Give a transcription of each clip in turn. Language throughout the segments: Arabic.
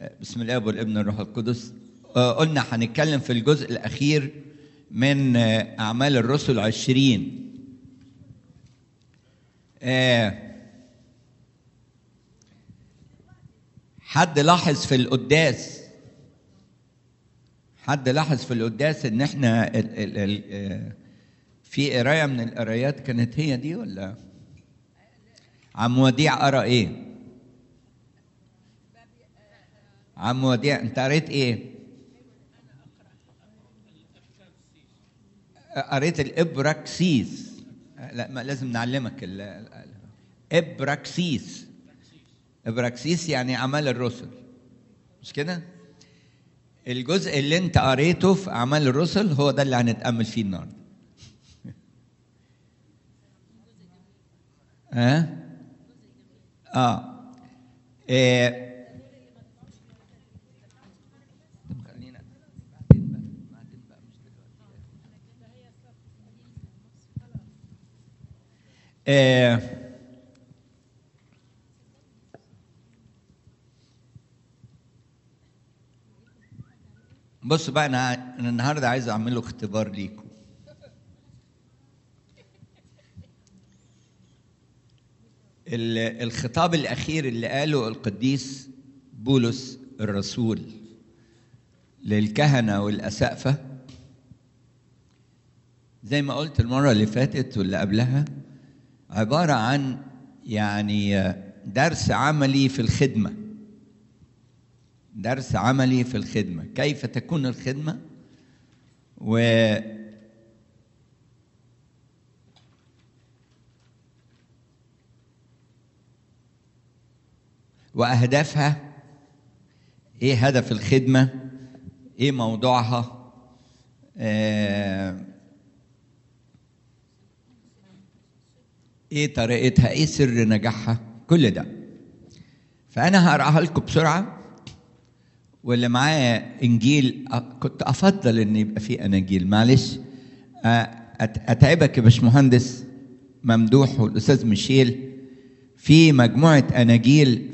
بسم الله والابن والروح القدس. قلنا هنتكلم في الجزء الأخير من أعمال الرسل 20. حد لاحظ في القداس إن إحنا في قراية من القرايات كانت هي دي ولا عم وديع قرأ إيه؟ عم وديع أنت قريت إيه؟ قريت الإبراكسيس. لا، ما لازم نعلمك إبراكسيس. إبراكسيس يعني أعمال الرسل، مش كده؟ الجزء اللي أنت قريته في أعمال الرسل هو ده اللي هنتأمل فيه النهارده. خلينا بعدين بقى مش دلوقتي. بص بقى، أنا النهارده عايز أعمل له اختبار ليكم. الخطاب الأخير اللي قاله القديس بولس الرسول للكهنة والأسقفة، زي ما قلت المرة اللي فاتت واللي قبلها، عبارة عن يعني درس عملي في الخدمة. درس عملي في الخدمة، كيف تكون الخدمة وأهدافها، إيه هدف الخدمة، إيه موضوعها، إيه طريقتها، إيه سر نجاحها، كل ده. فأنا هقرأها لكم بسرعة، واللي معايا إنجيل كنت أفضل إن يبقى فيه أناجيل. معلش أتعبك يا باشمهندس ممدوح والأستاذ ميشيل، في مجموعة أناجيل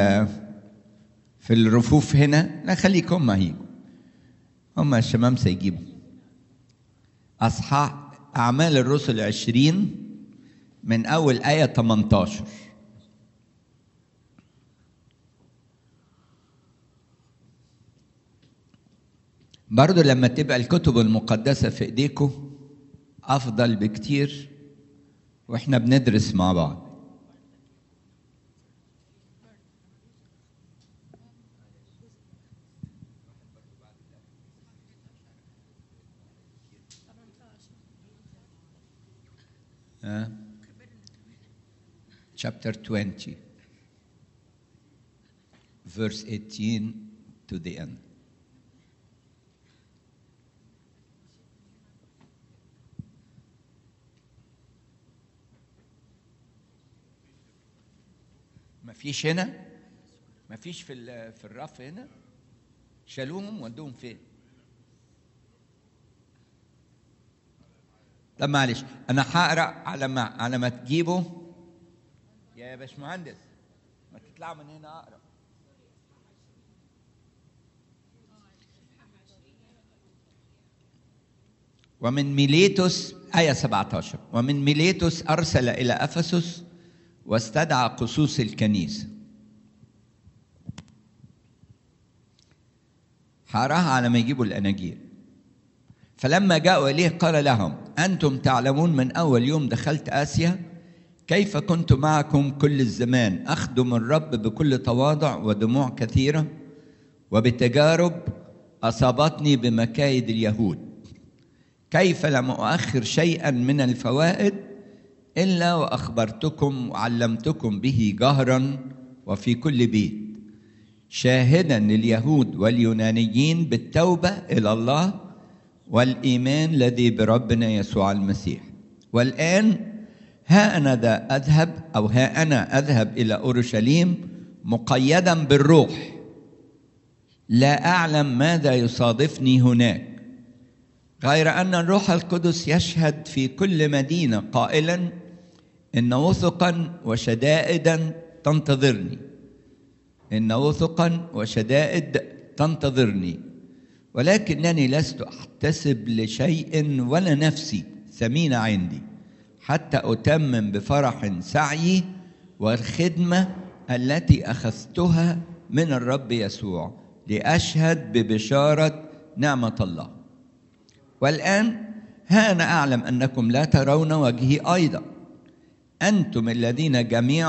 في الرفوف هنا. لا، خليكم ما هيجوا، هم الشمامسة يجيبوا. أصحاح أعمال الرسل 20 من أول آية 18. برضو لما تبقى الكتب المقدسة في إيديكم أفضل بكتير وإحنا بندرس مع بعض. Chapter 20 verse 18 to the end. مفيش هنا، مفيش في الرف هنا. شالوهم ودوهم فين؟ طب معلش، انا هقرا على ما تجيبوا يا باشمهندس. ما تطلعوا من هنا اقرا. ومن ميليتوس آية 17. ومن ميليتوس أرسل إلى أفسس واستدعى قصوص الكنيسة. هقراها على ما يجيبوا الأناجيل. فلما جاءوا إليه قال لهم: أنتم تعلمون من أول يوم دخلت آسيا كيف كنت معكم كل الزمان أخدم الرب بكل تواضع ودموع كثيرة وبتجارب أصابتني بمكايد اليهود، كيف لم أؤخر شيئا من الفوائد إلا وأخبرتكم وعلمتكم به جهرا وفي كل بيت، شاهدا لليهود واليونانيين بالتوبة إلى الله والإيمان الذي بربنا يسوع المسيح. والآن ها أنا أذهب إلى أورشليم مقيدا بالروح، لا أعلم ماذا يصادفني هناك، غير أن الروح القدس يشهد في كل مدينة قائلا إن وثقا وشدائدا تنتظرني. إن وثقا وشدائد تنتظرني، ولكنني لست أحتسب لشيء ولا نفسي ثمينة عندي، حتى أتمم بفرح سعيي والخدمة التي أخذتها من الرب يسوع لأشهد ببشارة نعمة الله. والآن ها أنا أعلم أنكم لا ترون وجهي أيضا، أنتم الذين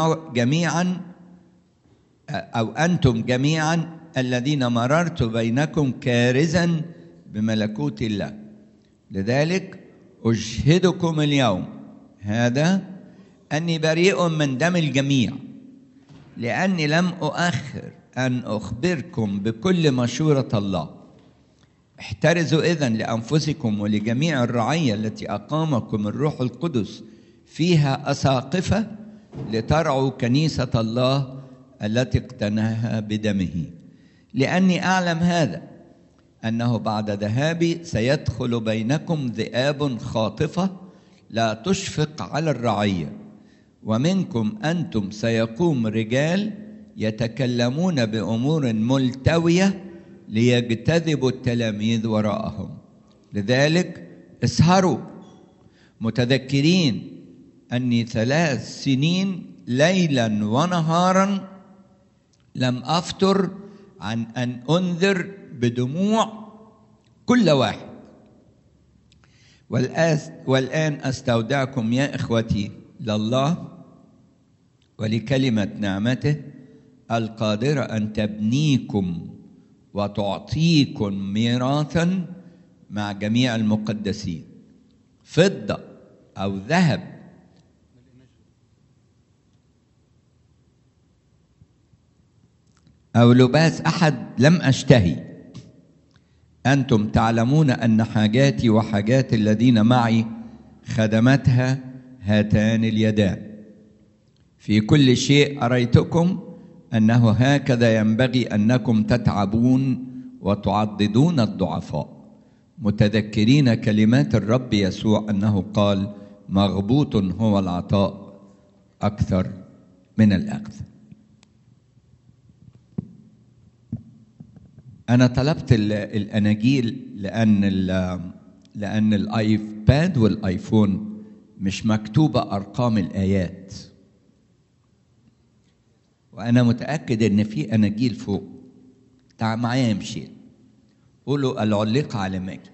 أنتم جميعا الذين مررت بينكم كارزا بملكوت الله. لذلك أشهدكم اليوم هذا أني بريء من دم الجميع، لأني لم أؤخر أن أخبركم بكل مشورة الله. احترزوا إذن لأنفسكم ولجميع الرعية التي أقامكم الروح القدس فيها أساقفة، لترعوا كنيسة الله التي اقتناها بدمه. لأني أعلم هذا، أنه بعد ذهابي سيدخل بينكم ذئاب خاطفة لا تشفق على الرعية، ومنكم أنتم سيقوم رجال يتكلمون بأمور ملتوية ليجتذبوا التلاميذ وراءهم. لذلك اسهروا متذكرين أني 3 سنين ليلا ونهارا لم أفتر عن أن أنذر بدموع كل واحد. والآن أستودعكم يا إخوتي لله ولكلمة نعمته القادرة أن تبنيكم وتعطيكم ميراثا مع جميع المقدسين، فضة أو ذهب أو لباس أحد لم أشتهي. أنتم تعلمون أن حاجاتي وحاجات الذين معي خدمتها هاتان اليدان. في كل شيء أريتكم أنه هكذا ينبغي أنكم تتعبون وتعضدون الضعفاء، متذكرين كلمات الرب يسوع أنه قال: مغبوط هو العطاء أكثر من الأخذ. أنا طلبت الأناجيل لأن الآيباد والآيفون مش مكتوبة أرقام الآيات، وأنا متأكد إن في أناجيل فوق. تعال معايا يمشي، قولوا العليقة على ماجي.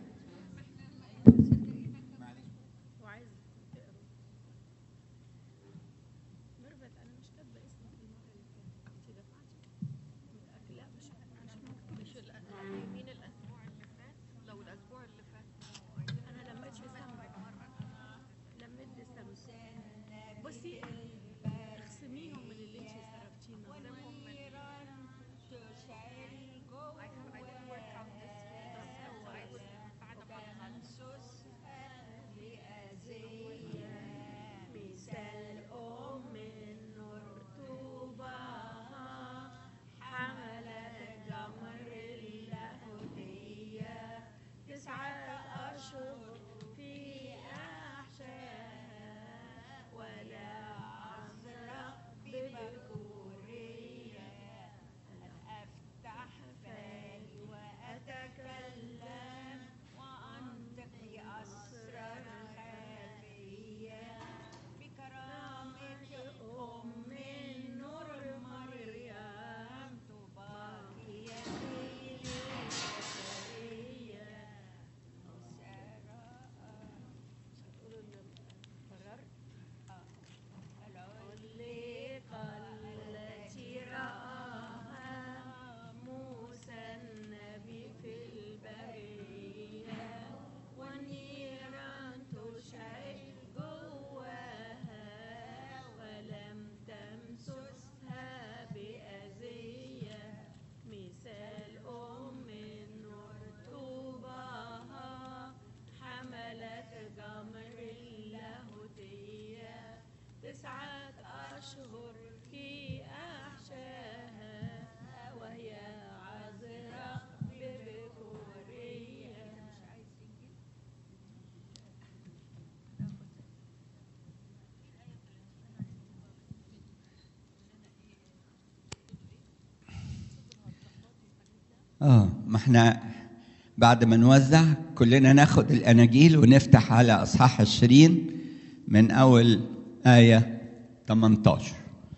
ما احنا بعد ما نوزع كلنا ناخد الأناجيل ونفتح على أصحاح 20 من أول آية 18.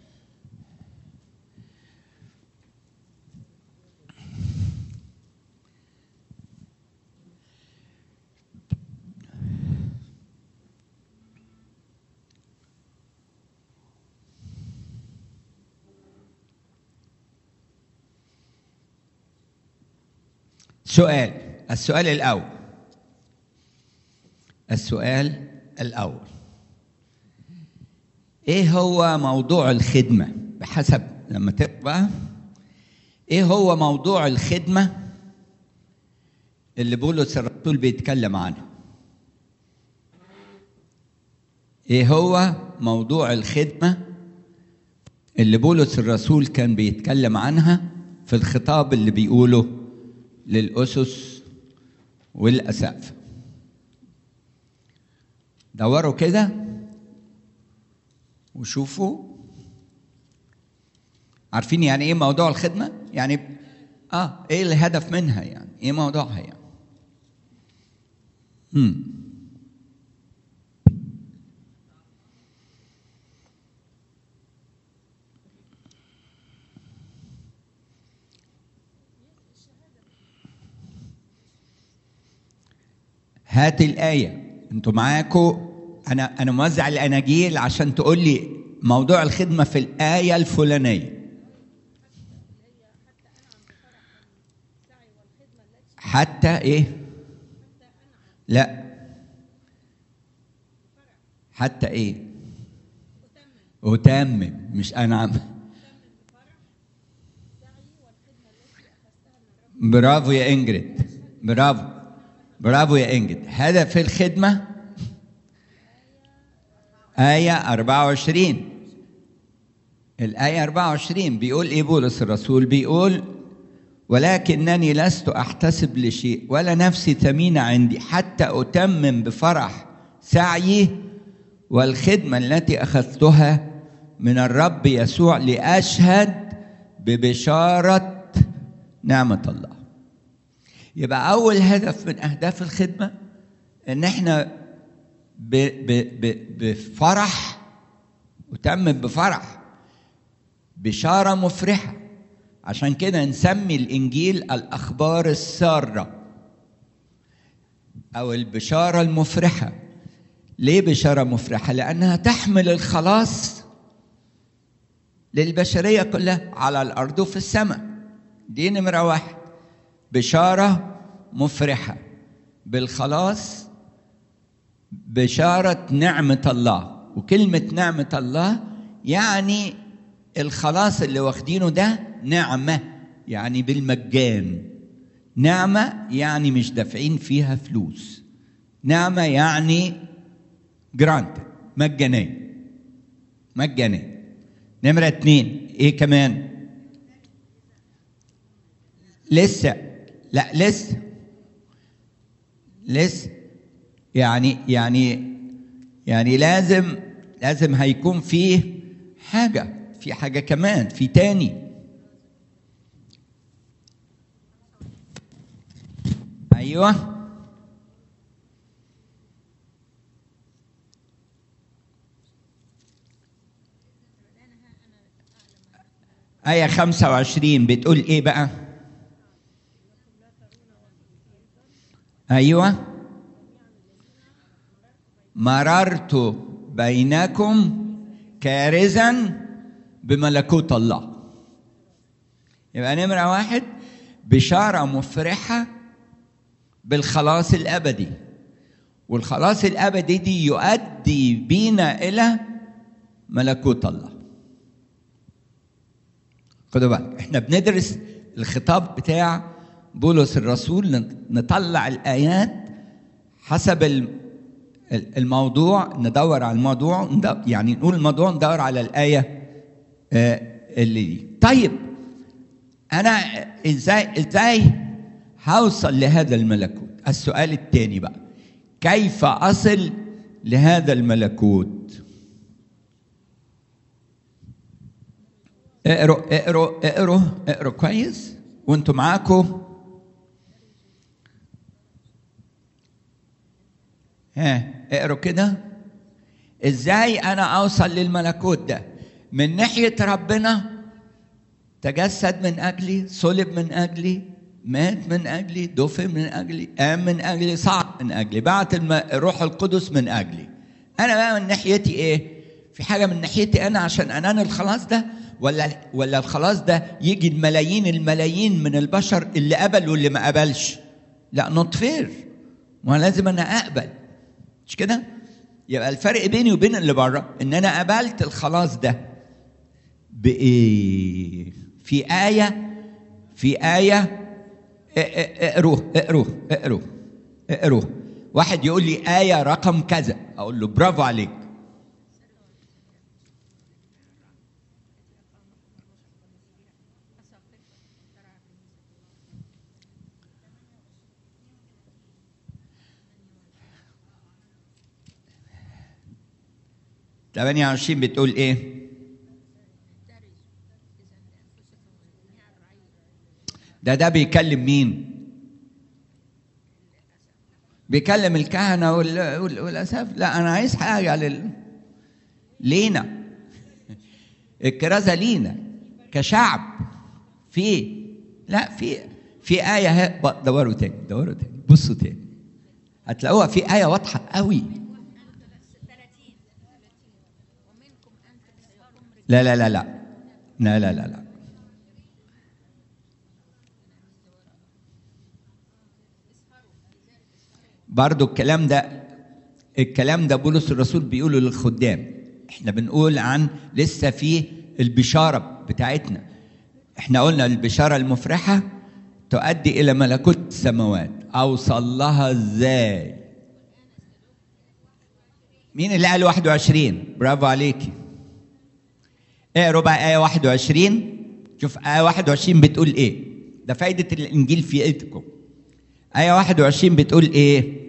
السؤال الأول إيه هو موضوع الخدمة؟ بحسب لما تقرأ إيه هو موضوع الخدمة اللي بولس الرسول بيتكلم عنها؟ إيه هو موضوع الخدمة اللي بولس الرسول كان بيتكلم عنها في الخطاب اللي بيقوله للأسس والأسقفة؟ دوروا كده وشوفوا. عارفين يعني ايه موضوع الخدمة؟ يعني ايه الهدف منها؟ يعني ايه موضوعها يعني؟ هات الآية. انتوا معاكم؟ أنا موزع الأناجيل عشان تقول لي موضوع الخدمة في الآية الفلانية. حتى إيه؟ لا، حتى إيه؟ أتمم، مش أنعم. برافو يا إنجريد، برافو يا إنجريد. هدف الخدمة آية 24. الآية 24 بيقول إيه بولس الرسول؟ بيقول: ولكنني لست أحتسب لشيء ولا نفسي ثمينة عندي حتى أتمم بفرح سعيي والخدمة التي أخذتها من الرب يسوع لأشهد ببشارة نعمة الله. يبقى أول هدف من أهداف الخدمة إن إحنا بفرح، أتمم بفرح، بشارة مفرحة. عشان كده نسمي الإنجيل الأخبار السارة أو البشارة المفرحة. ليه بشارة مفرحة؟ لأنها تحمل الخلاص للبشرية كلها على الأرض وفي السماء. دي نمرة واحد، بشارة مفرحة بالخلاص، بشارة نعمة الله. وكلمة نعمة الله يعني الخلاص اللي واخدينه ده نعمة، يعني بالمجان. نعمة يعني مش دافعين فيها فلوس، نعمة يعني جرانت، مجانية. نمرة 2 ايه كمان؟ لسه يعني لازم هيكون فيه في حاجة كمان، في تاني. أيوة، آية 25 بتقول إيه بقى؟ أيوة، مررت بينكم كارزا بملكوت الله. يبقى نمرة واحد بشارة مفرحة بالخلاص الأبدي، والخلاص الأبدي دي يؤدي بينا إلى ملكوت الله. خدوا بالك، احنا بندرس الخطاب بتاع بولس الرسول، نطلع الآيات حسب الموضوع، ندور على الموضوع، يعني نقول الموضوع ندور على الآية اللي دي. طيب أنا إزاي هوصل لهذا الملكوت؟ السؤال الثاني بقى، كيف أصل لهذا الملكوت؟ اقروا كويس وانتم معاكم اقروا كده. ازاي انا اوصل للملكوت ده؟ من ناحية ربنا تجسد من اجلي، صلب من اجلي، مات من اجلي، دفن من اجلي، قام من اجلي، صعد من اجلي، بعت الروح القدس من اجلي. انا بقى من ناحيتي ايه؟ في حاجة من ناحيتي انا عشان انال الخلاص ده، ولا الخلاص ده يجي الملايين من البشر اللي قبل واللي ما قبلش؟ لا، نوت فير. ما لازم انا اقبل، مش كده؟ يبقى الفرق بيني وبين اللي بره ان انا قبلت الخلاص ده بايه؟ في آية اقروه. واحد يقول لي آية رقم كذا، اقول له برافو عليك. تمانية 28 بتقول ايه؟ ده بيكلم مين؟ بيكلم الكهنة والأساف؟ لا، أنا عايز حاجة لينا. الكرازة لينا كشعب. في آية، دوروا تاني بصوا تاني هتلاقوها في آية واضحة قوي. لا لا لا لا لا لا لا لا. برضو الكلام ده بولس الرسول بيقوله للخدام. احنا بنقول عن لسه في البشارة بتاعتنا. احنا قلنا البشارة المفرحة تؤدي إلى ملكوت السماوات. أوصل لها ازاي؟ مين اللي قال 21؟ برافو عليكي. اقروا بقى آية 21. شوف آية 21 بتقول ايه. ده فايدة الإنجيل في ايدكم. آية 21 بتقول ايه؟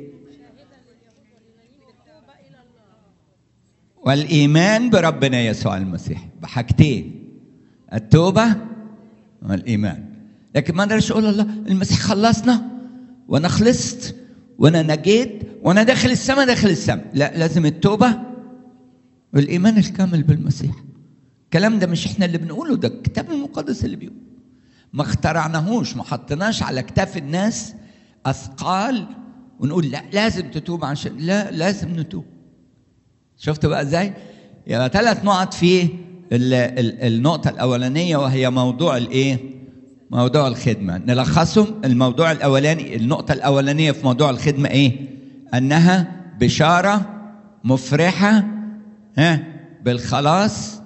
والإيمان بربنا يسوع المسيح. بحاجتين، التوبة والإيمان. لكن ما اقدرش اقول الله المسيح خلصنا وانا خلصت وانا نجيت وانا داخل السماء. لا، لازم التوبة والإيمان الكامل بالمسيح. الكلام ده مش احنا اللي بنقوله، ده الكتاب المقدس اللي بيقول. ما اخترعناهوش، ما حطيناش على كتاف الناس أثقال ونقول لا لازم تتوب، عشان لا، لازم نتوب. شفتوا بقى ازاي؟ يبقى 3 نقط في النقطة الأولانية، وهي موضوع الايه؟ موضوع الخدمة. نلخصهم. الموضوع الأولاني، النقطة الأولانية في موضوع الخدمة ايه؟ أنها بشارة مفرحة بالخلاص،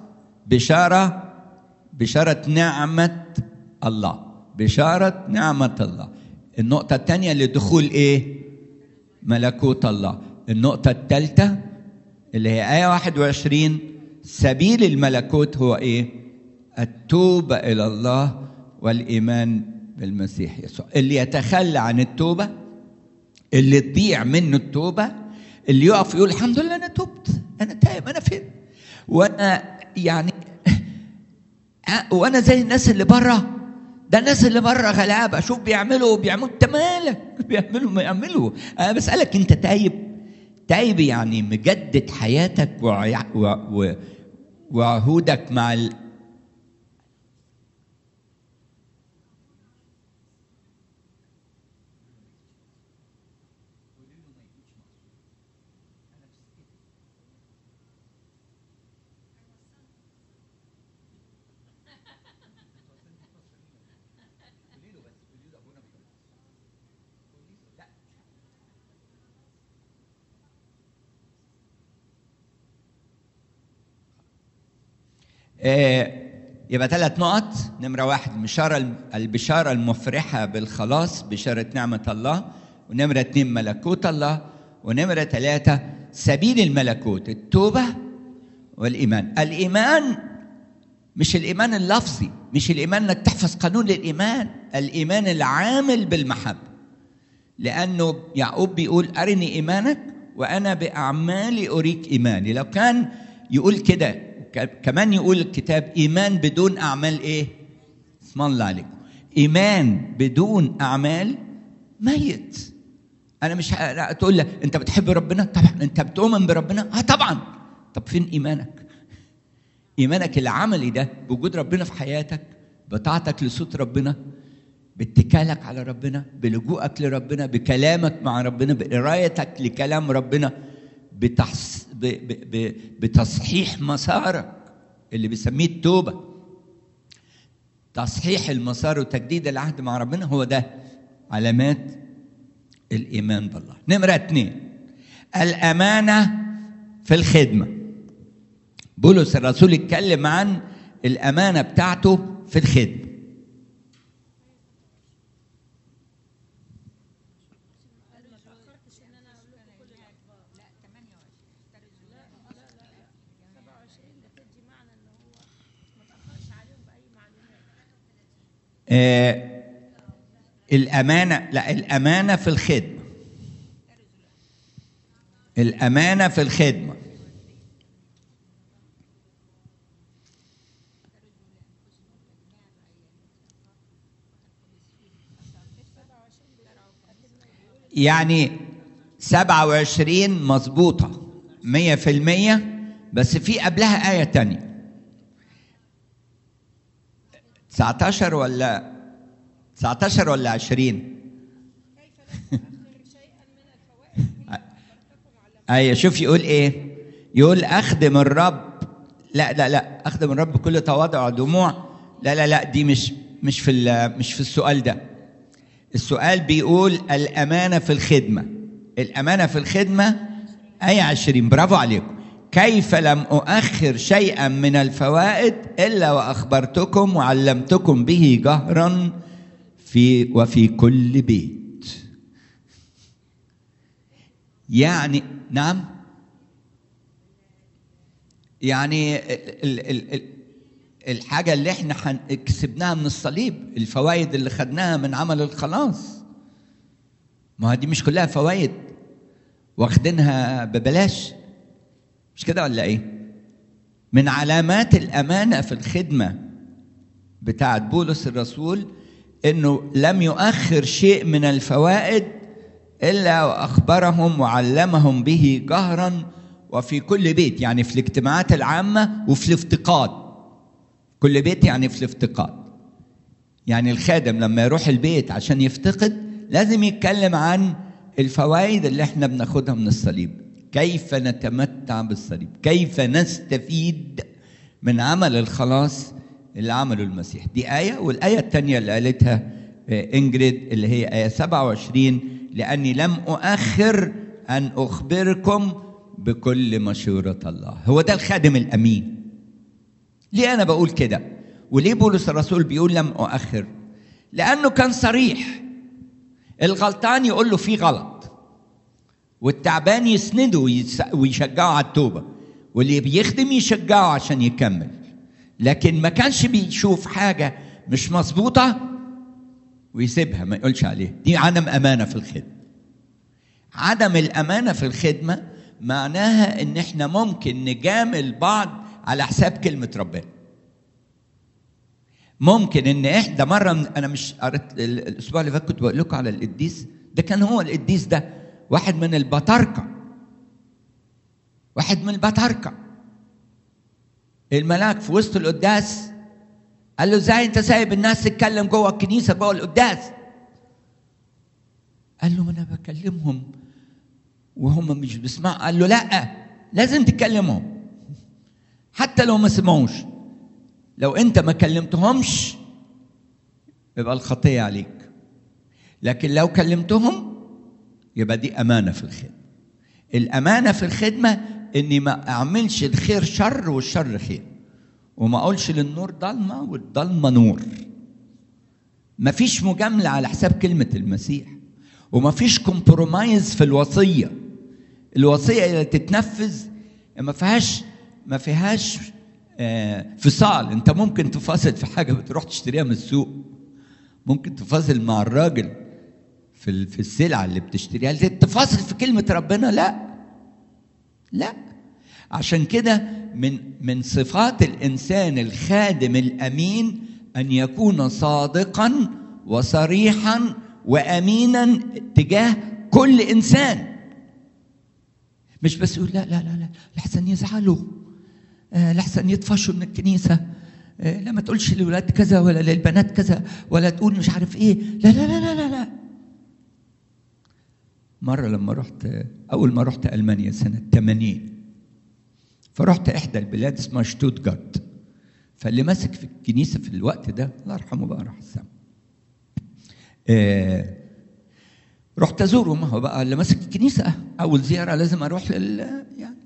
بشارة نعمة الله، بشارة نعمة الله. النقطة الثانية لدخول ايه؟ ملكوت الله. النقطة الثالثة اللي هي آية 21، سبيل الملكوت هو ايه؟ التوبة إلى الله والإيمان بالمسيح يسوع. اللي يتخلى عن التوبة، اللي تضيع منه التوبة، اللي يقف يقول الحمد لله أنا تبت، أنا تائب، أنا فين، وأنا يعني وأنا زي الناس اللي بره. ده الناس اللي بره غلابة، شوف بيعملوا انت مالك؟ ما يعملوا. أنا بسألك أنت تايب يعني مجدد حياتك وعهودك مع يبقى 3 نقط. نمرة 1 البشارة المفرحة بالخلاص، بشارة نعمة الله. ونمرة 2 ملكوت الله. ونمرة 3 سبيل الملكوت، التوبة والإيمان. الإيمان مش الإيمان اللفظي، مش الإيمان انك تحفظ قانون الإيمان، الإيمان العامل بالمحبة. لأنه يعقوب بيقول أرني إيمانك وأنا بأعمالي أريك إيماني. لو كان يقول كده، كمان يقول الكتاب إيمان بدون أعمال إيه؟ اسم الله عليكم. إيمان بدون أعمال ميت. انا مش تقول له انت بتحب ربنا؟ طبعا. انت بتؤمن بربنا؟ طبعا. طب فين ايمانك؟ ايمانك العملي ده بوجود ربنا في حياتك، بطاعتك لصوت ربنا، باتكالك على ربنا، بلجوءك لربنا، بكلامك مع ربنا، بقرايتك لكلام ربنا، بتصحيح مسارك اللي بيسميه التوبة، تصحيح المسار وتجديد العهد مع ربنا. هو ده علامات الإيمان بالله. نمرة 2، الأمانة في الخدمة. بولس الرسول اتكلم عن الأمانة بتاعته في الخدمة. الأمانة، لا، الأمانة في الخدمة. الأمانة في الخدمة. يعني 27 مظبوطة 100%، بس في قبلها آية تانية 19 ولا 20. أيه، شوف يقول إيه؟ يقول أخدم الرب. لا، أخدم الرب بكل تواضع ودموع. لا، دي مش في السؤال ده. السؤال بيقول الأمانة في الخدمة. الأمانة في الخدمة آية 20. برافو عليكم. كيف لم أؤخر شيئا من الفوائد إلا وأخبرتكم وعلمتكم به جهرا وفي كل بيت. يعني نعم، يعني الحاجة اللي احنا كسبناها من الصليب، الفوائد اللي خدناها من عمل الخلاص، ما دي مش كلها فوائد واخدينها ببلاش، مش كده ولا ايه؟ من علامات الأمانة في الخدمة بتاعت بولس الرسول انه لم يؤخر شيء من الفوائد إلا وأخبرهم وعلمهم به جهرا وفي كل بيت، يعني في الاجتماعات العامة وفي الافتقاد. كل بيت يعني في الافتقاد، يعني الخادم لما يروح البيت عشان يفتقد لازم يتكلم عن الفوائد اللي احنا بناخدها من الصليب، كيف نتمتع بالصليب، كيف نستفيد من عمل الخلاص اللي عمله المسيح. دي آية. والآية الثانية اللي قالتها إنجريد اللي هي آية 27، لأني لم أؤخر أن أخبركم بكل مشورة الله. هو ده الخادم الأمين. ليه أنا بقول كده؟ وليه بولس الرسول بيقول لم أؤخر؟ لأنه كان صريح. الغلطان يقول له فيه غلط، والتعبان يسنده ويشجعه على التوبة، واللي بيخدم يشجعه عشان يكمل. لكن ما كانش بيشوف حاجة مش مظبوطة ويسيبها ما يقولش عليها. دي عدم أمانة في الخدمة. عدم الأمانة في الخدمة معناها إن إحنا ممكن نجامل بعض على حساب كلمة ربنا. ممكن إن إحنا مرة، أنا مش قريت الأسبوع اللي فات كنت بقول لكم على القديس ده، كان هو القديس ده واحد من البطاركة، الملاك في وسط القداس قال له ازاي انت سايب الناس تتكلم جوه الكنيسه جوه القداس؟ قال له ما انا بكلمهم وهم مش بيسمعوا. قال له لا، لازم تكلمهم حتى لو ما سمعوش. لو انت ما كلمتهمش يبقى الخطيه عليك، لكن لو كلمتهم يبقى دي امانه في الخدمه. الامانه في الخدمه اني ما اعملش الخير شر والشر خير، وما اقولش للنور ضلمه والضلمه نور. مفيش مجامله على حساب كلمه المسيح، ومفيش كومبرومايز في الوصيه. الوصيه اللي تتنفذ ما فيهاش فصال. انت ممكن تفاصل في حاجه بتروح تشتريها من السوق، ممكن تفاصل مع الراجل في السلعه اللي بتشتريها، تفاصل في كلمه ربنا لا. عشان كده من صفات الإنسان الخادم الأمين أن يكون صادقا وصريحا وأمينا تجاه كل إنسان، مش بس يقول لا لا لا لا لحسن يزعلوا، لحسن يطفشوا من الكنيسة، لا ما تقولش للولاد كذا ولا للبنات كذا ولا تقول مش عارف ايه، لا لا لا لا لا, لا. مرة لما أول ما رحت ألمانيا سنة 80، فرحت إحدى البلاد اسمها شتوتغارت، فاللي ماسك في الكنيسة في الوقت ده الله يرحمه بقى راح السما، رحت أزوره. ما هو بقى اللي ماسك الكنيسة أول زيارة لازم أروح يعني.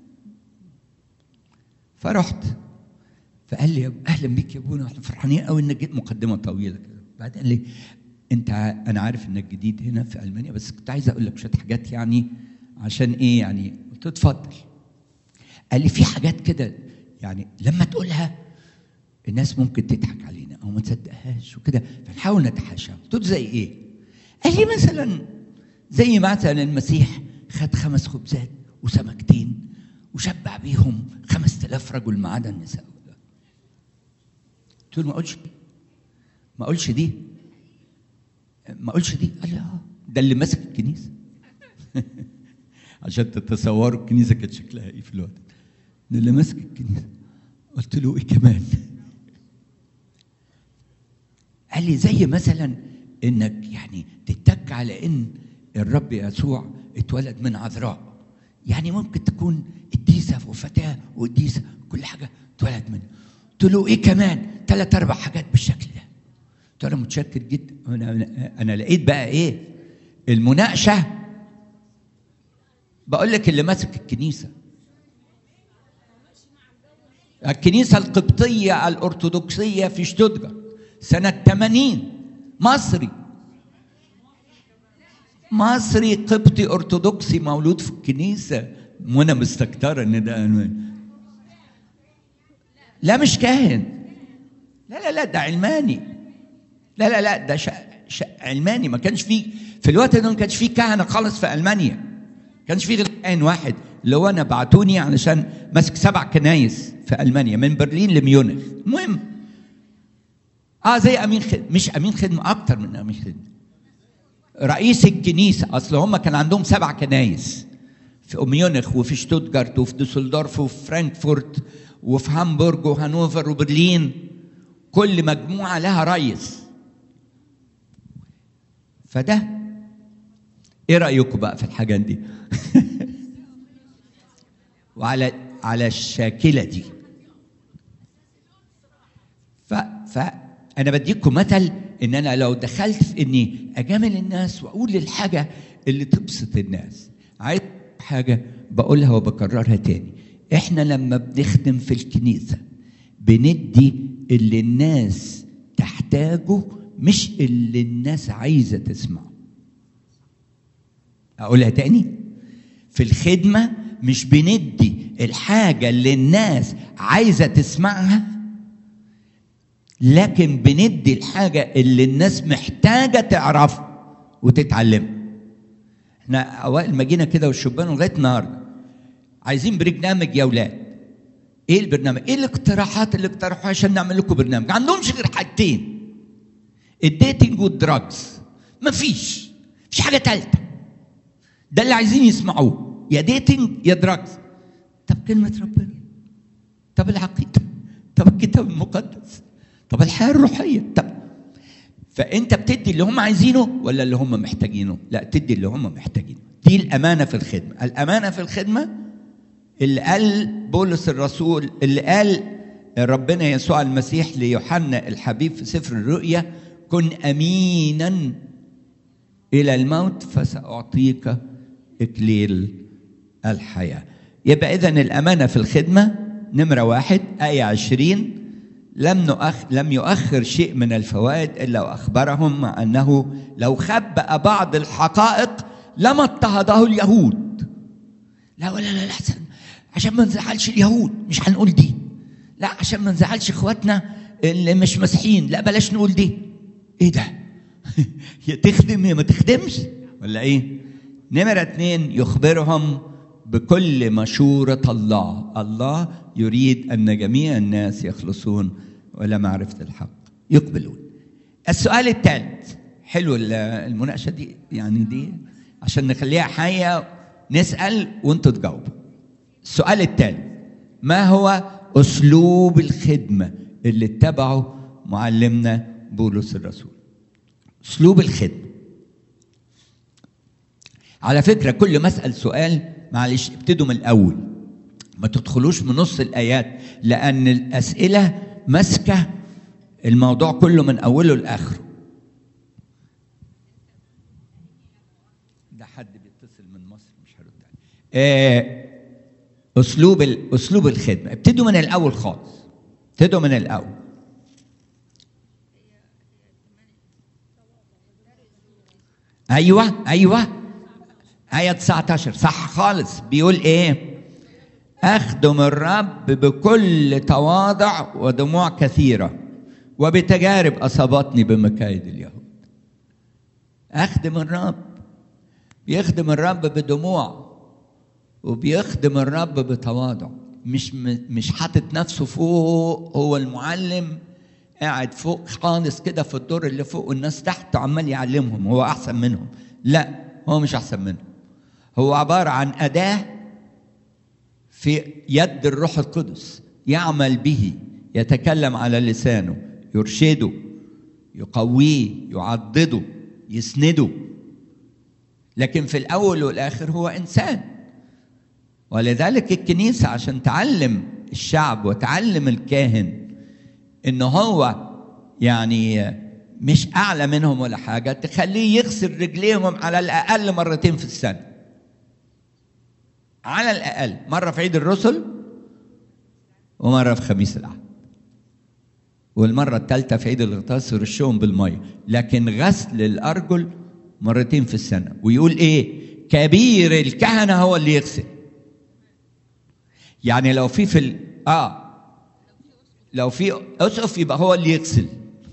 فرحت، فقال لي أهلا بيك يا أبونا، احنا فرحانين قوي إنك جيت. مقدمة طويلة كده. بعدين قال لي أنا عارف إنك جديد هنا في ألمانيا، بس كنت عايز أقول لك شوية حاجات يعني عشان إيه يعني. قلت له اتفضل. قال لي في حاجات كده يعني لما تقولها الناس ممكن تضحك علينا أو ما تصدقهاش وكده، فنحاول نتحاشى. قلت له زي إيه؟ قال لي زي مثلا المسيح خد 5 خبزات وسمكتين وشبع بيهم 5000 رجل ما عدا النساء. قلت له ما اقولش دي. قال لي ده اللي ماسك الكنيسه. عشان تتصوروا الكنيسه كانت شكلها ايه في الوقت ده اللي ماسك الكنيسه. قلت له ايه كمان؟ قال لي زي مثلا انك يعني تتك على ان الرب يسوع اتولد من عذراء، يعني ممكن تكون قديسه وفتاه وقديسه كل حاجه اتولد منها. قلت له ايه كمان؟ 3 4 حاجات بالشكل ده. قلت له انا متشكر جدا. انا لقيت بقى ايه المناقشه. بقول لك اللي ماسك الكنيسه القبطيه الارثوذكسيه في شتوتغارت سنه 80، مصري قبطي ارثوذكسي مولود في الكنيسه، وانا مستكتره ان ده لا مش كاهن، لا ده علماني، لا ده علماني. ما كانش فيه في الوقت ده، ما كانش فيه كهنه خالص في المانيا، ما كانش فيه غير كاهن واحد اللي هو انا بعتوني علشان ماسك 7 كنايس في المانيا من برلين لميونخ. المهم زي امين خدمه، مش امين خدمه، اكتر من امين خدمه، رئيس الكنيسه. اصل هم كان عندهم 7 كنايس في ميونخ وفي شتوتغارت وفي دوسلدورف وفي فرانكفورت وفي هامبورغ وهانوفر وبرلين، كل مجموعه لها رئيس. فده ايه رايكم بقى في الحاجات دي؟ وعلى الشاكله دي. فانا بديكم مثل ان انا لو دخلت في اني اجامل الناس واقول الحاجه اللي تبسط الناس، عايز حاجه بقولها وبكررها تاني، احنا لما بنخدم في الكنيسه بندي اللي الناس تحتاجه مش اللي الناس عايزه تسمعه. اقولها تاني، في الخدمه مش بندي الحاجه اللي الناس عايزه تسمعها، لكن بندي الحاجه اللي الناس محتاجه تعرفها وتتعلمها. احنا اوائل ما جينا كده والشبان لغايه النهارده عايزين برنامج يا اولاد. ايه البرنامج؟ ايه الاقتراحات اللي اقترحوها عشان نعمل لكم برنامج؟ ما عندهمش غير حاجتين، الديتنج والدراجز. مفيش حاجه ثالثه. ده اللي عايزين يسمعوه، يا ديتنج يا دراجز. طب كلمه ربنا، طب العقيده، طب الكتاب المقدس، طب الحياه الروحيه. طب فانت بتدي اللي هم عايزينه ولا اللي هم محتاجينه؟ لا، تدي اللي هم محتاجينه. دي الامانه في الخدمه. الامانه في الخدمه اللي قال بولس الرسول، اللي قال ربنا يسوع المسيح ليوحنا الحبيب في سفر الرؤيا: كن امينا الى الموت فساعطيك اكليل الحياه. يبقى اذن الامانه في الخدمه نمره 1 آية 20: لم يؤخر شيء من الفوائد إلا وأخبرهم، مع أنه لو خبأ بعض الحقائق لما اضطهده اليهود. لا ولا لا احسن عشان ما نزعلش اليهود مش هنقول دي، لا عشان ما نزعلش اخواتنا اللي مش مسيحيين لا بلاش نقول دي. ايه ده؟ يا تخدم يا ما تخدمش ولا ايه؟ نمرة 2 يخبرهم بكل مشورة الله. الله يريد أن جميع الناس يخلصون ولا معرفة الحق يقبلون. السؤال الثالث، حلو المناقشة دي يعني دي عشان نخليها حية، نسأل وانتوا تجاوبوا. السؤال الثالث: ما هو أسلوب الخدمة اللي اتبعه معلمنا بولس الرسول؟ أسلوب الخدمة. على فكرة كل ما أسأل سؤال معلش ابتدوا من الأول، ما تدخلوش من نص الآيات، لأن الأسئلة ماسكة الموضوع كله من أوله لآخره. ده حد بيتصل من مصر مش هرد عليه. أسلوب الخدمة، ابتدوا من الأول خالص، ابتدوا من الأول. أيوة آية 19 صح خالص. بيقول إيه؟ أخدم الرب بكل تواضع ودموع كثيرة وبتجارب أصابتني بمكايد اليهود. أخدم الرب، بيخدم الرب بدموع وبيخدم الرب بتواضع، مش حاطط نفسه فوق، هو المعلم قاعد فوق خالص كده في الدور اللي فوق والناس تحت عمال يعلمهم هو أحسن منهم. لا، هو مش أحسن منهم، هو عبارة عن أداة في يد الروح القدس يعمل به، يتكلم على لسانه، يرشده، يقويه، يعضده، يسنده. لكن في الأول والآخر هو إنسان. ولذلك الكنيسة عشان تعلم الشعب وتعلم الكاهن إنه هو يعني مش أعلى منهم ولا حاجة، تخليه يغسل رجليهم على الأقل مرتين في السنة، على الأقل مرة في عيد الرسل ومرة في خميس العهد، والمرة الثالثة في عيد الغطاس يرشهم بالمية. لكن غسل الأرجل مرتين في السنة. ويقول إيه؟ كبير الكهنة هو اللي يغسل. يعني لو في لو في أسقف يبقى هو اللي يغسل،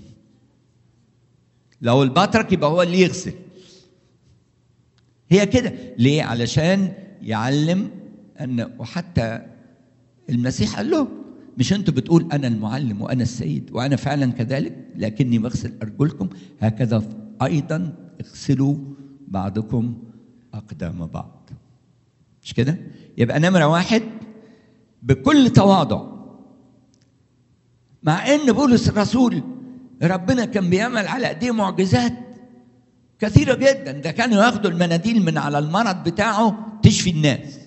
لو البطرك يبقى هو اللي يغسل. هي كده. ليه؟ علشان يعلم أن، وحتى المسيح قال له مش أنتوا بتقول أنا المعلم وأنا السيد، وأنا فعلا كذلك، لكني بغسل أرجلكم، هكذا أيضا اغسلوا بعضكم أقدام بعض. مش كده؟ يبقى نمرة واحد بكل تواضع. مع ان بولس الرسول ربنا كان بيعمل على ايديه معجزات كثيره جدا، ده كانوا ياخدوا المناديل من على المرض بتاعه تشفي الناس.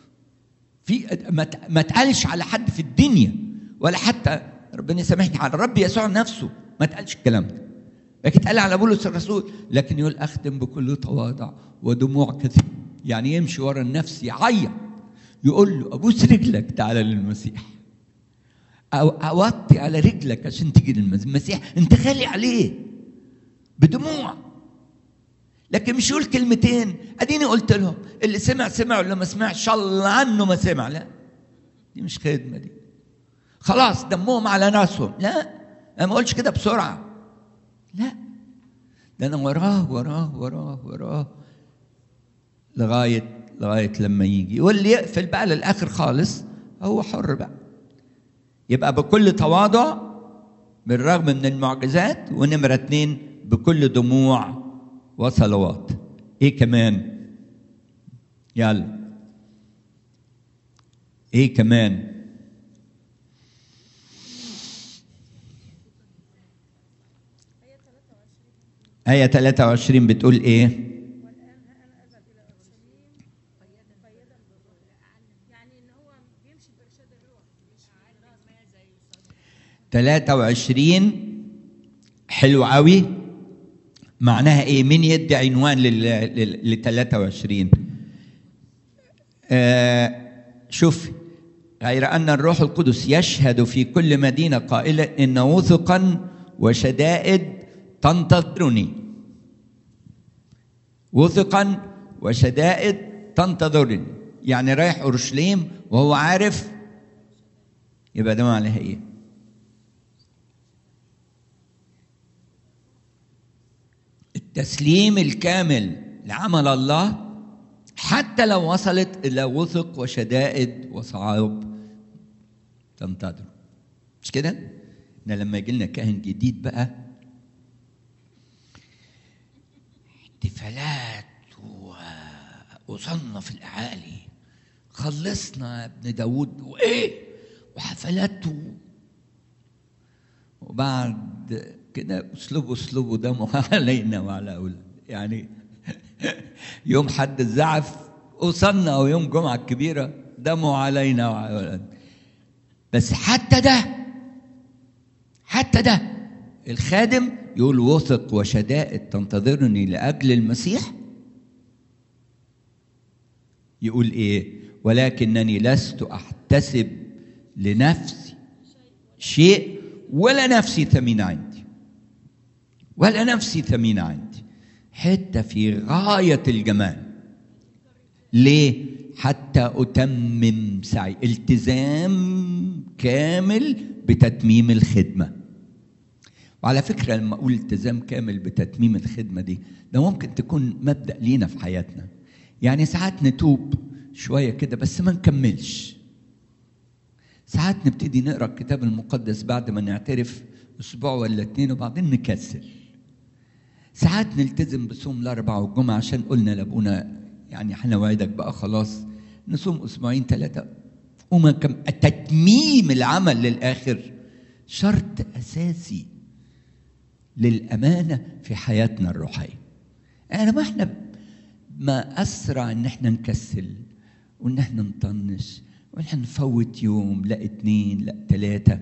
ما اتقالش على حد في الدنيا، ولا حتى ربنا يسامحني على الرب يسوع نفسه ما اتقالش الكلام ده، لكن اتقال على بولس الرسول. لكن يقول اخدم بكل تواضع ودموع كثير، يعني يمشي ورا النفس يعيط، يقول له ابوس رجلك تعالى للمسيح، أو أوطي على رجلك عشان تيجي للمسيح، أنت غالي عليه بدموع. لكن مش يقول كلمتين أديني قلت لهم، اللي سمع واللي ما سمعش الله عنه ما سمع. لا، دي مش خدمة، دي خلاص دمهم على ناسهم. لا، أنا ما أقولش كده بسرعة، لا، ده أنا وراه لغاية لما يجي. واللي يقفل بقى للآخر خالص هو حر بقى. يبقى بكل تواضع بالرغم من المعجزات. ونمرة 2 بكل دموع وصلوات. ايه كمان؟ يلا ايه كمان؟ آية 23 بتقول ايه؟ 23 حلو قوي. معناها ايه؟ مين يدي عنوان ل 23؟ شوف، غير أن الروح القدس يشهد في كل مدينة قائلا إن وثقا وشدائد تنتظرني. وثقا وشدائد تنتظرني، يعني رايح أورشليم وهو عارف. يبقى ده معناها ايه؟ التسليم الكامل لعمل الله حتى لو وصلت إلى وثق وشدائد وصعاب تنتظر. مش كده؟ إن لما يجي لنا كاهن جديد بقى احتفالات وصلنا في الاعالي، خلصنا يا ابن داود وايه وحفلات وبعد كده اسلوبه دمه علينا وعلى اولاد. يعني يوم حد الزعف وصلنا، او يوم جمعه الكبيره دمه علينا وعلى اولاد. بس حتى ده الخادم يقول وثق وشدائد تنتظرني لاجل المسيح. يقول ايه؟ ولكنني لست احتسب لنفسي شيء ولا نفسي ثمينة عندي. حتى في غاية الجمال. ليه؟ حتى أتمم سعي، التزام كامل بتتميم الخدمة. وعلى فكرة لما أقول التزام كامل بتتميم الخدمة ده ممكن تكون مبدأ لينا في حياتنا. يعني ساعات نتوب شوية كده بس ما نكملش. ساعات نبتدي نقرأ الكتاب المقدس بعد ما نعترف أسبوع ولا 2 وبعدين نكسل. ساعات نلتزم بصوم الأربع والجمعة عشان قلنا لأبونا يعني احنا وعدك بقى خلاص نصوم 2 3 وما تتميم العمل للآخر شرط أساسي للأمانة في حياتنا الروحية. يعني ما أسرع إن احنا نكسل وإن احنا نطنش وإن احنا نفوت يوم لا 2 لا 3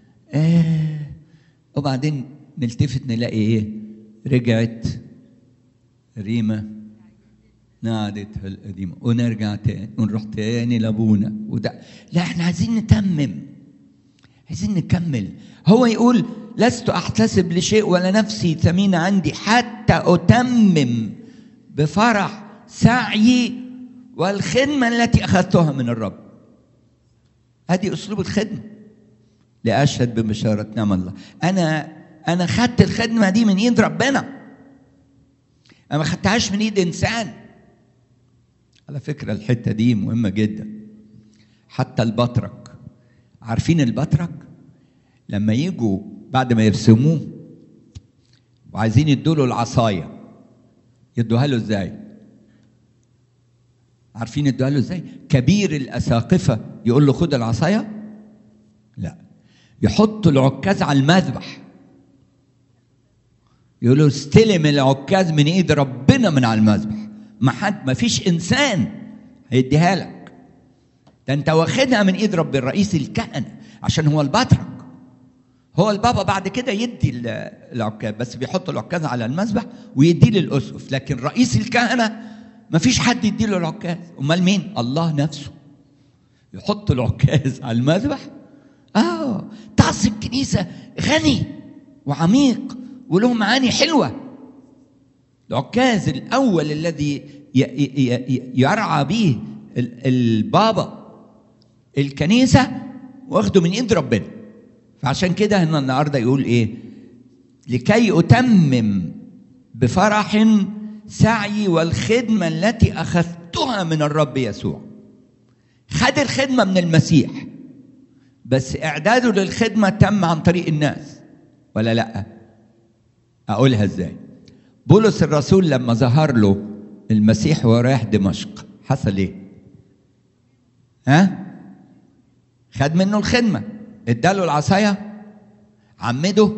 وبعدين نلتفت نلاقي ايه؟ رجعت ريمة نعدتها القديمة ونرجع تاني ونروح تاني لابونا وده. لا احنا عايزين نتمم، عايزين نكمل. هو يقول لست احتسب لشيء ولا نفسي ثمينة عندي حتى أتمم بفرح سعيي والخدمة التي أخذتها من الرب. هذه أسلوب الخدمة. لأشهد ببشارة نعم الله. أنا خدت الخدمة دي من إيد ربنا، أنا ما خدتهاش من إيد إنسان. على فكرة الحتة دي مهمة جدا. حتى البطرك، عارفين البطرك لما يجوا بعد ما يرسموه وعايزين يدوله العصاية يدوها له ازاي؟ عارفين يدوها له ازاي؟ كبير الأساقفة يقول له خد العصاية؟ لا، يحط العكاز على المذبح يقول له استلم العكاز من ايد ربنا من على المذبح. ما فيش انسان هيديها لك، ده انت واخدها من ايد رب الرئيس الكهنة عشان هو البطرك. هو البابا بعد كده يدي العكاز، بس بيحط العكاز على المذبح ويديه للأسقف، لكن رئيس الكهنة ما فيش حد يدي له العكاز. امال مين؟ الله نفسه يحط العكاز على المذبح. طقس الكنيسة غني وعميق وله معاني حلوة. العكاز الأول الذي يرعى به البابا الكنيسة واخده من ايد ربنا. فعشان كده هنا النهارده يقول ايه؟ لكي أتمم بفرح سعي والخدمة التي أخذتها من الرب يسوع. خد الخدمة من المسيح، بس إعداده للخدمة تم عن طريق الناس ولا لأ؟ أقولها إزاي؟ بولس الرسول لما ظهر له المسيح وهو رايح دمشق حصل إيه؟ خد منه الخدمة، اداله العصاية، عمده،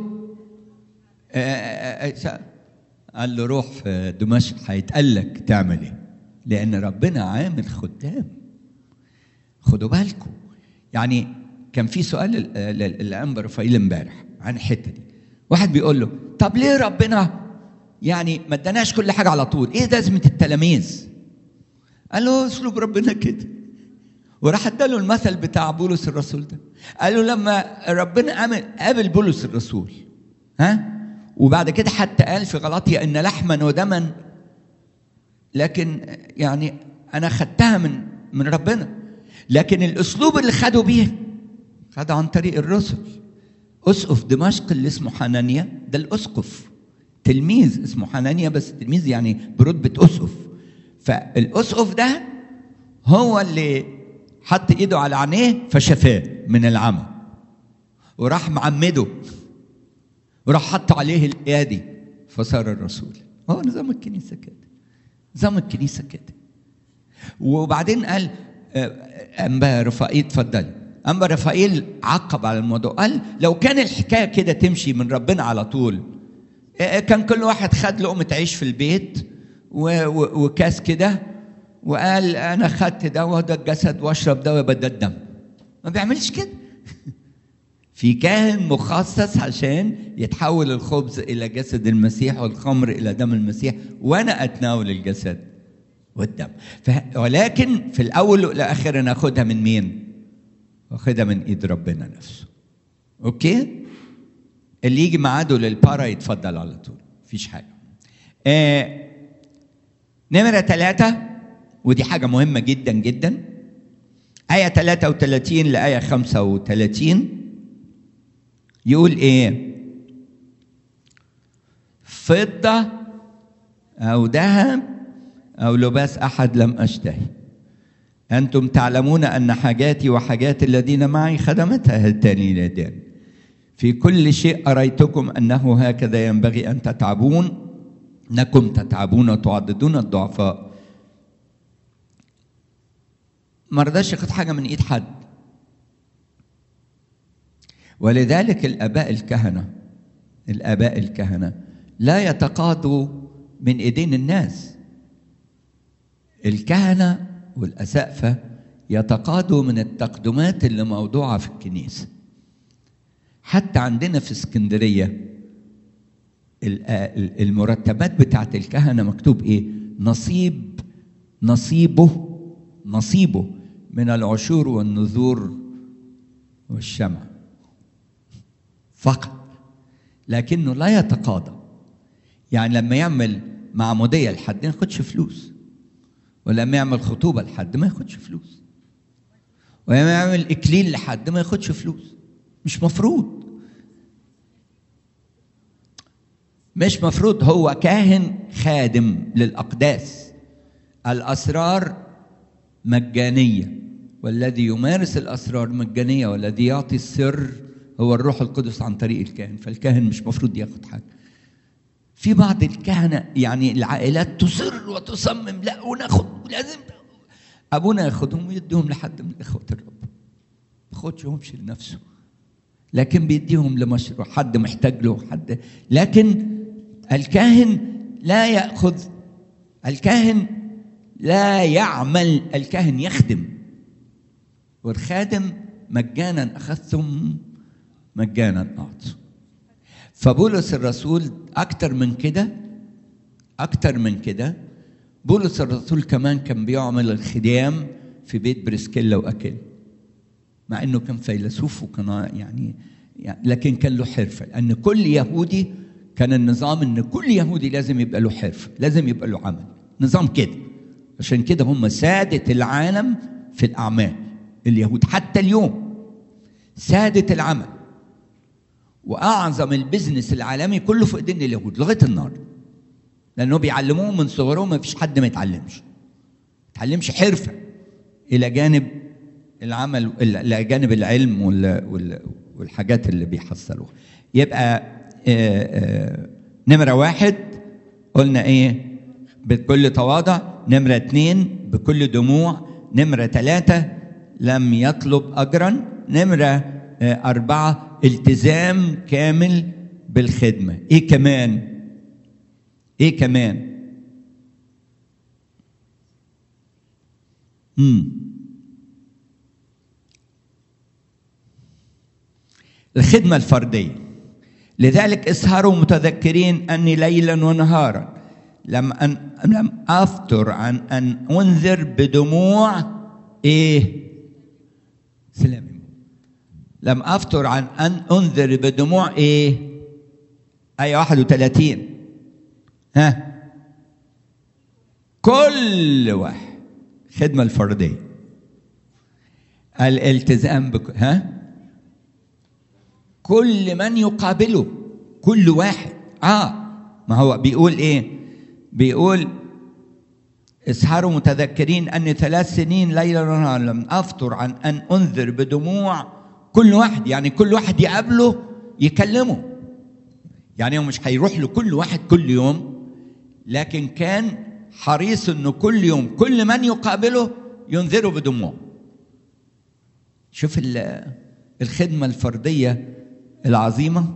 قال له روح في دمشق هيتقالك تعمل ايه، لان ربنا عامل خدام. خدوا بالكم. يعني كان في سؤال للانبا رفائيل امبارح عن الحته دي. واحد بيقول له طب ليه ربنا يعني ما اداناش كل حاجه على طول؟ ايه لازمه التلاميذ؟ قال له اسلوب ربنا كده. وراح اداله المثل بتاع بولس الرسول ده. قال له لما ربنا قابل بولس الرسول وبعد كده حتى قال في غلاطيا ان لحما ودما، لكن يعني انا خدتها من ربنا. لكن الاسلوب اللي خدوا بيه خدوا عن طريق الرسل. اسقف دمشق اللي اسمه حنانيا ده الاسقف، تلميذ اسمه حنانيا بس تلميذ يعني برتبه اسقف. فالاسقف ده هو اللي حط ايده على عينيه فشفاه من العمى، وراح معمده وراح حط عليه الايادي فصار الرسول. هو نظام الكنيسه كده، نظام الكنيسه كده. وبعدين قال أنبا رفائيل اتفضل. أنبا رفائيل عقب على الموضوع، قال لو كان الحكاية كده تمشي من ربنا على طول، كان كل واحد خد لقمة عيش في البيت وكاس كده وقال أنا خدت ده وده الجسد واشرب ده ويبقى ده الدم. ما بيعملش كده. في كاهن مخصص عشان يتحول الخبز إلى جسد المسيح والخمر إلى دم المسيح، وأنا أتناول الجسد والدم. ولكن في الأول والآخر ناخدها من مين؟ واخدها من إيد ربنا نفسه. أوكي؟ اللي يجي معاده للبارا يتفضل على طول، مفيش حاجة. نمرة 3، ودي حاجة مهمة جدا جدا، آية 33 لآية 35 يقول إيه؟ فضة أو ذهب أو لباس أحد لم أشتهي، أنتم تعلمون أن حاجاتي وحاجات الذين معي خدمتها هاتان اليدان، في كل شيء أريتكم أنه هكذا ينبغي أن تتعبون، أنكم تتعبون وتعضدون الضعفاء. ما رضاش ياخد حاجة من إيد حد. ولذلك الآباء الكهنة لا يتقاضوا من إيدين الناس. الكهنة والأسقفة يتقاضوا من التقدمات اللي موضوعة في الكنيسة. حتى عندنا في اسكندرية المرتبات بتاعت الكهنة مكتوب إيه؟ نصيبه من العشور والنذور والشمع فقط، لكنه لا يتقاضى. يعني لما يعمل معمودية لحد ما ياخدش فلوس، ولما يعمل خطوبة لحد ما ياخدش فلوس، ولما يعمل إكليل لحد ما ياخدش فلوس. مش مفروض. هو كاهن خادم للأقداس، الأسرار مجانية، والذي يمارس الأسرار مجانية، والذي يعطي السر هو الروح القدس عن طريق الكاهن. فالكاهن مش مفروض ياخد حاجة. في بعض الكهنة يعني العائلات تصر وتصمم، لا وناخد، لازم أبونا ياخدهم ويديهم لحد من إخوة الرب، ما ياخدهمش لنفسه، لكن بيديهم لمشروع حد محتاج له حد. لكن الكاهن لا يأخذ، الكاهن لا يعمل، الكاهن يخدم، والخادم مجانا أخذتم مجانا أعطوا. فبولس الرسول أكتر من كده بولس الرسول كمان كان بيعمل الخدام في بيت بريسكيلا وأكيلا، مع أنه كان فيلسوف وكان يعني لكن كان له حرفة، لأن كل يهودي كان النظام أن كل يهودي لازم يبقى له حرفة، لازم يبقى له عمل، نظام كده. عشان كده هم سادة العالم في الأعمال، اليهود حتى اليوم سادة العمل، وأعظم البزنس العالمي كله في إيدين اليهود لغاية النهارده، لأنه بيعلموهم من صغرهم. ما فيش حد ما يتعلمش حرفة إلى جانب العمل، إلى جانب العلم والحاجات اللي بيحصلوها. يبقى نمرة 1 قلنا إيه؟ بكل تواضع. نمرة 2 بكل دموع. نمرة 3 لم يطلب أجرا. نمرة 4 التزام كامل بالخدمة. إيه كمان؟ الخدمة الفردية. لذلك اسهروا متذكرين أني ليلا ونهارا لم أفتر عن أن أنذر بدموع سلام. لم أفتر عن أن أنذر بدموع آية 31. كل واحد. خدمة الفردية، الالتزام كل من يقابله، كل واحد. ما هو بيقول ايه؟ بيقول اسهروا متذكرين أني 3 سنين ليلا ونهارا لم أفتر عن أن أنذر بدموع كل واحد. يعني كل واحد يقابله يكلمه، يعني هو مش هيروح له كل واحد كل يوم، لكن كان حريص انه كل يوم كل من يقابله ينذره بدموع. شوف الخدمة الفردية العظيمة.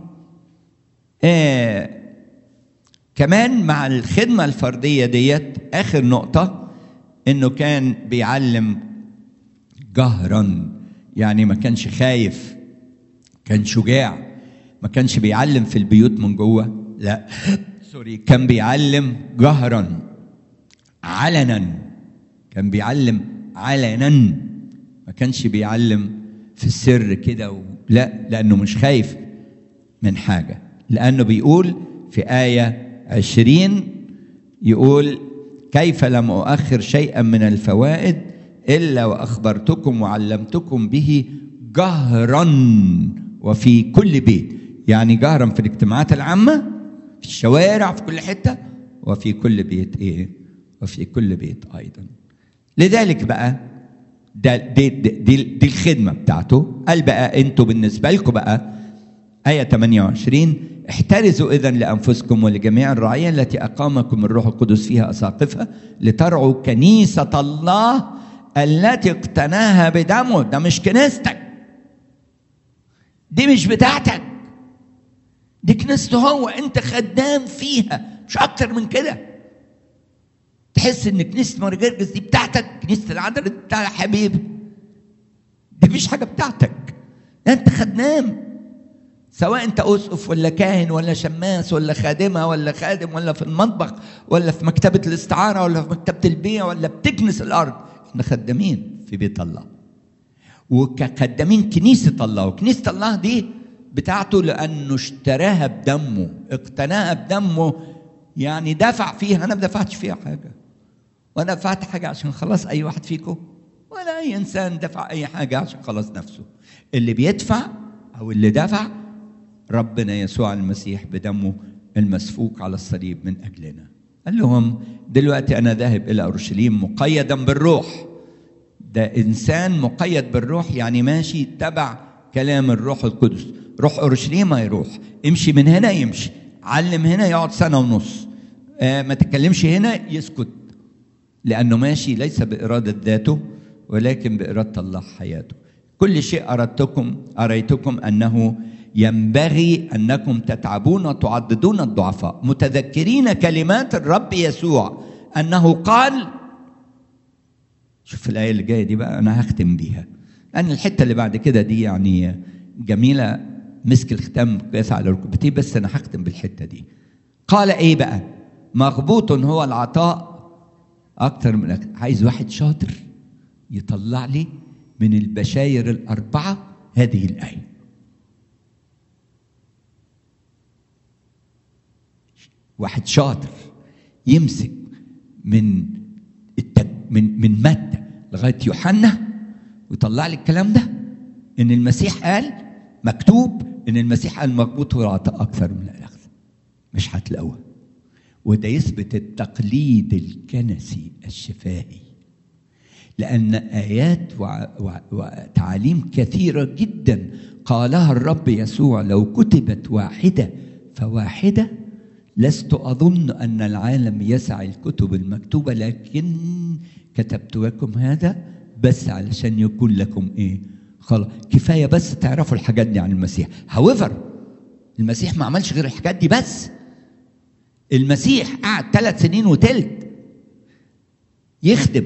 كمان مع الخدمة الفردية ديت آخر نقطة، إنه كان بيعلم جهرا، يعني ما كانش خايف، كان شجاع، ما كانش بيعلم في البيوت من جوه، لا سوري، كان بيعلم جهرا علنا، كان بيعلم علنا، ما كانش بيعلم في السر كده لا، لأنه مش خايف من حاجة، لأنه بيقول في آية 20 يقول كيف لم أؤخر شيئا من الفوائد إلا وأخبرتكم وعلمتكم به جهرا وفي كل بيت. يعني جهرا في الاجتماعات العامة، في الشوارع، في كل حتة، وفي كل بيت وفي كل بيت أيضا. لذلك بقى دي الخدمة بتاعته. قال بقى انتوا بالنسبة لكم بقى آية 28 احترزوا إذن لأنفسكم ولجميع الرعية التي أقامكم الروح القدس فيها أساقفة لترعوا كنيسة الله التي اقتناها بدمه. ده مش كنيستك، دي مش بتاعتك، دي كنيسته هو، انت خدام فيها، مش أكتر من كده. تحس ان كنيسة ماري جرجس دي بتاعتك، كنيسة العذراء بتاع حبيبي، دي مش حاجة بتاعتك، انت خدام، سواء انت اسقف ولا كاهن ولا شماس ولا خادمة ولا خادم ولا في المطبخ ولا في مكتبة الاستعارة ولا في مكتبة البيع ولا بتكنس الارض. احنا خدامين في بيت الله، وكخدامين كنيسة الله، وكنيسة الله دي بتاعته لانه اشتراها بدمه، اقتناها بدمه، يعني دفع فيها. انا ما دفعتش فيها حاجة، وانا دفعت حاجة عشان خلاص اي واحد فيكم، ولا اي انسان دفع اي حاجة عشان خلاص نفسه. اللي بيدفع او اللي دفع ربنا يسوع المسيح بدمه المسفوك على الصليب من اجلنا. قال لهم دلوقتي انا ذاهب الى اورشليم مقيدا بالروح. ده انسان مقيد بالروح، يعني ماشي تبع كلام الروح القدس. روح اورشليم ما يروح، امشي من هنا يمشي، علم هنا يقعد 1.5 سنة، ما تتكلمش هنا يسكت، لأنه ماشي ليس بإرادة ذاته ولكن بإرادة الله حياته. كل شيء أريتكم أنه ينبغي أنكم تتعبون وتعضدون الضعفاء متذكرين كلمات الرب يسوع أنه قال. شوف الآية اللي جاية دي بقى أنا هختم بيها، لأن الحتة اللي بعد كده دي يعني جميلة، مسك الختام قياس على ركبتي، بس أنا هختم بالحتة دي. قال إيه بقى؟ مغبوط هو العطاء أكتر من أكتر. عايز واحد شاطر يطلع لي من البشاير الأربعة هذه الآية. واحد شاطر يمسك من متى لغاية يوحنا ويطلع لي الكلام ده، إن المسيح قال، مكتوب إن المسيح قال مغبوط هو العطاء أكثر من الأخذ. مش هتلاقوها، وده يثبت التقليد الكنسي الشفاهي، لأن آيات وتعاليم كثيرة جدا قالها الرب يسوع لو كتبت واحدة فواحدة لست أظن أن العالم يسع الكتب المكتوبة، لكن كتبت لكم هذا بس علشان يكون لكم إيه؟ خلاص كفاية بس تعرفوا الحاجات دي عن المسيح. however المسيح ما عملش غير الحاجات دي بس. المسيح قعد 3 سنين وتلت يخدم.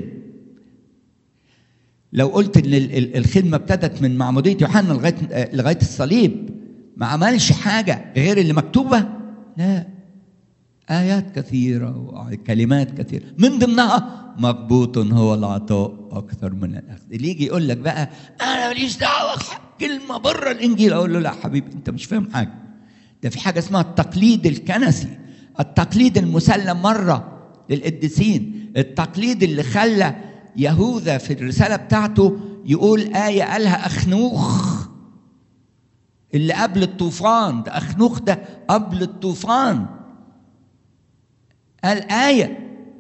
لو قلت ان الخدمه ابتدت من معموديه يوحنا لغايه الصليب، ما عملش حاجه غير اللي مكتوبه؟ لا، ايات كثيره وكلمات كثيره، من ضمنها مغبوط هو العطاء اكثر من الاخذ. اللي يجي يقول لك بقى انا ماليش دعوه كلمه بره الانجيل، اقول له لا حبيبي انت مش فاهم حاجه. ده في حاجه اسمها التقليد الكنسي، التقليد المسلم مره للقديسين، التقليد اللي خلى يهوذا في الرسالة بتاعته يقول آية قالها أخنوخ اللي قبل الطوفان. ده أخنوخ ده قبل الطوفان قال آية،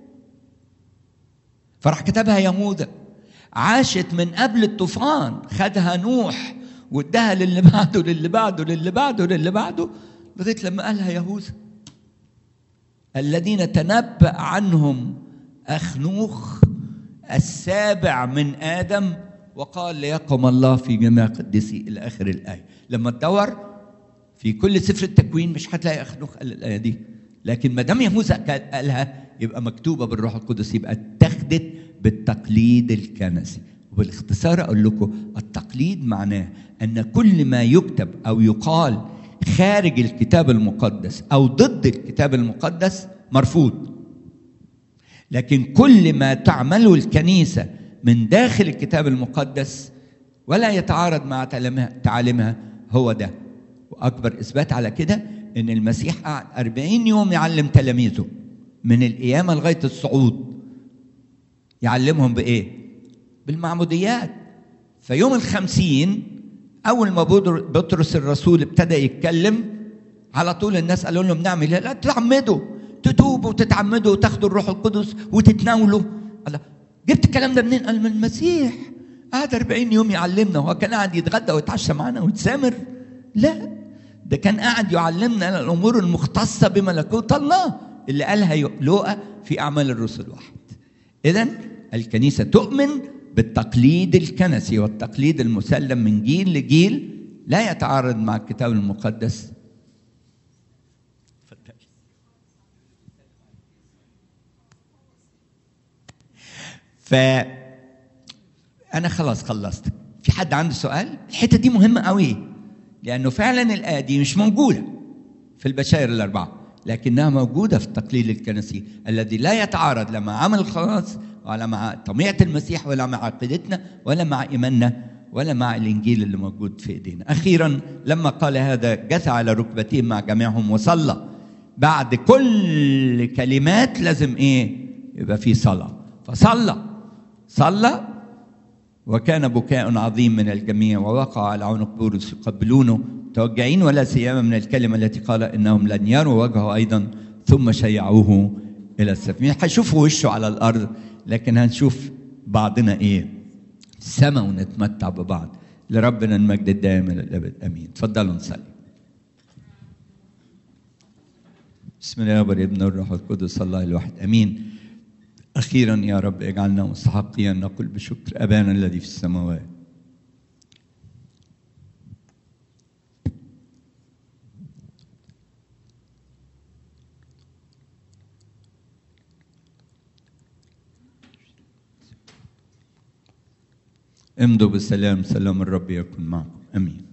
فراح كتبها يهوذا. عاشت من قبل الطوفان، خدها نوح واداها للي بعده للي بعده للي بعده للي بعده لغاية لما قالها يهوذا. الذين تنبأ عنهم أخنوخ السابع من آدم، وقال ليقم الله في جميع قدسي إلى آخر الآية. لما تدور في كل سفر التكوين مش هتلاقي أخنوخ قال الآية دي، لكن ما دام يهوذا قالها يبقى مكتوبة بالروح القدس، يبقى اتخذت بالتقليد الكنسي. وبالاختصار أقول لكم التقليد معناه أن كل ما يكتب أو يقال خارج الكتاب المقدس أو ضد الكتاب المقدس مرفوض، لكن كل ما تعمله الكنيسة من داخل الكتاب المقدس ولا يتعارض مع تعاليمها هو ده. وأكبر إثبات على كده إن المسيح قعد 40 يوم يعلم تلاميذه من القيامة لغاية الصعود. يعلمهم بإيه؟ بالمعموديات. فيوم 50 أول ما بطرس الرسول ابتدى يتكلم على طول الناس قالوا لهم نعمل لا تعمدوا، تتوبوا وتتعمدوا وتاخدوا الروح القدس وتتناولوا. الله، جبت الكلام ده منين؟ قال من المسيح. قعد 40 يوم يعلمنا. هو كان قاعد يتغدى ويتعشى معنا ويتسامر؟ لا، ده كان قاعد يعلمنا الأمور المختصة بملكوت الله اللي قالها لوقا في أعمال الرسل 1. إذن الكنيسة تؤمن بالتقليد الكنسي والتقليد المسلم من جيل لجيل، لا يتعارض مع الكتاب المقدس. فأنا خلاص خلصت. في حد عنده سؤال؟ الحتة دي مهمة قوي، لأنه فعلا الآية دي مش موجودة في البشائر الأربعة، لكنها موجودة في التقليد الكنسي الذي لا يتعارض لا مع عمل الخلاص ولا مع طبيعة المسيح ولا مع عقيدتنا ولا مع إيماننا ولا مع الإنجيل اللي موجود في إيدينا. أخيرا لما قال هذا جثى على ركبتيه مع جميعهم وصلى. بعد كل كلمات لازم إيه؟ يبقى في صلاة. صلى وكان بكاء عظيم من الجميع، ووقع على عنق بولس يقبلونه متوجعين، ولا سيما من الكلمة التي قال إنهم لن يروا وجهه أيضا، ثم شيعوه إلى السفينة. هنشوفوا وشه على الأرض، لكن هنشوف بعضنا إيه؟ السماء، ونتمتع ببعض. لربنا المجد الدائم إلى الأبد، آمين. تفضلوا نصلي. بسم الله والابن والروح القدس الله الواحد، آمين. أخيرا يا رب اجعلنا مستحقين أن نقول بشكر أبانا الذي في السماوات. امضوا بالسلام، سلام الرب يكن معكم، آمين.